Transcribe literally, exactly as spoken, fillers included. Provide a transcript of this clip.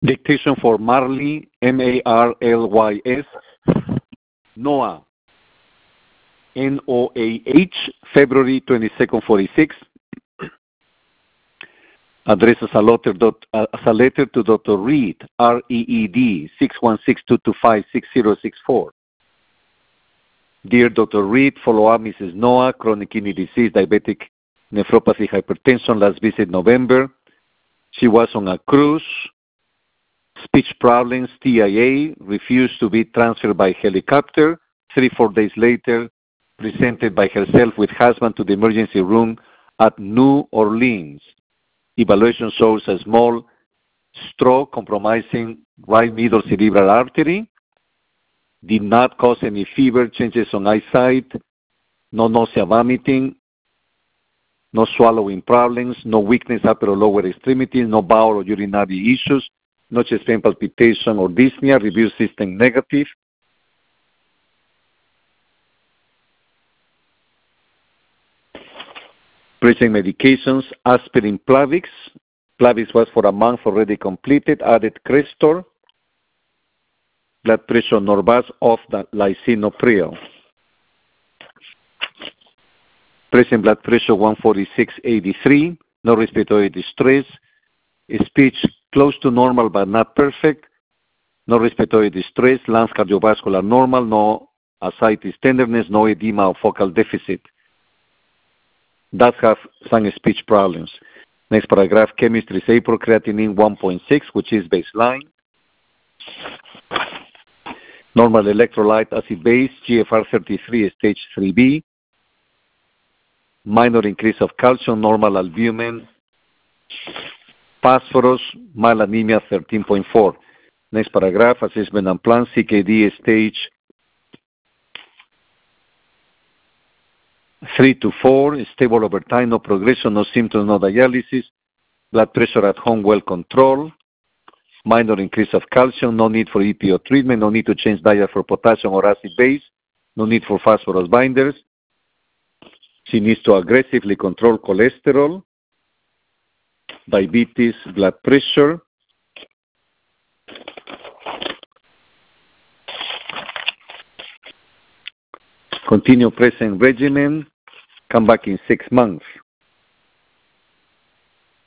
Dictation for Marley, M A R L Y S, Noah, N O A H, February twenty-second, forty-six. Address as a letter, dot, uh, as a letter to Doctor Reed, R E E D, six one six, two two five, six zero six four. Dear Doctor Reed, follow up Missus Noah, chronic kidney disease, diabetic nephropathy, hypertension, last visit November. She was on a cruise, speech problems, T I A, refused to be transferred by helicopter. Three, four days later, presented by herself with husband to the emergency room at New Orleans. Evaluation shows a small stroke compromising right middle cerebral artery. Did not cause any fever, changes on eyesight, no nausea, vomiting, no swallowing problems, no weakness upper or lower extremities, no bowel or urinary issues, no chest pain, palpitation, or dyspnea, review system negative. Present medications, aspirin Plavix. Plavix was for a month already completed, added Crestor. Blood pressure Norvasc off the lisinopril. Present blood pressure one forty-six eighty-three, no respiratory distress. Speech close to normal but not perfect. No respiratory distress. Lungs cardiovascular normal. No ascites tenderness. No edema or focal deficit. Does have some speech problems. Next paragraph, chemistry is April, creatinine one point six, which is baseline. Normal electrolyte acid base, G F R thirty-three, stage three B. Minor increase of calcium, normal albumin. Phosphorus, mild anemia thirteen point four. Next paragraph, assessment and plan, C K D stage three to four, stable over time, no progression, no symptoms, no dialysis. Blood pressure at home well controlled. Minor increase of calcium, no need for E P O treatment, no need to change diet for potassium or acid base, no need for phosphorus binders. She needs to aggressively control cholesterol, diabetes, blood pressure. Continue present regimen, come back in six months.